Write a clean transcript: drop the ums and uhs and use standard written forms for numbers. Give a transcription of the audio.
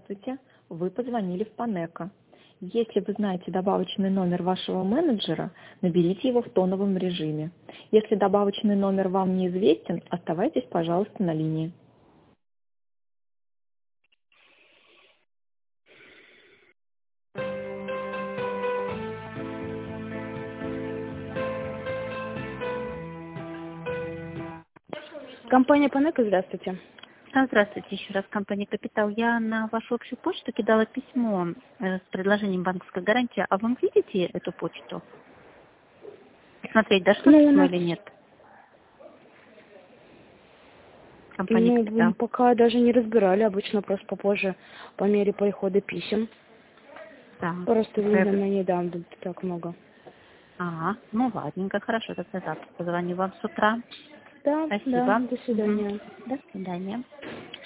Здравствуйте, вы позвонили в Панеко. Если вы знаете добавочный номер вашего менеджера, наберите его в тоновом режиме. Если добавочный номер вам неизвестен, оставайтесь, пожалуйста, на линии. Компания Панеко, здравствуйте. Здравствуйте, еще раз, компания «Капитал». Я на вашу общую почту кидала письмо с предложением банковской гарантии. А вы видите эту почту? Смотреть, дошло письмо или нет? Компания «Капитал». Пока даже не разбирали, обычно просто попозже, по мере прихода писем. Да. Просто видно, не дам так много. Ага, ну ладненько, хорошо, тогда завтра позвоню вам с утра. Да, Спасибо. да, до свидания. До свидания.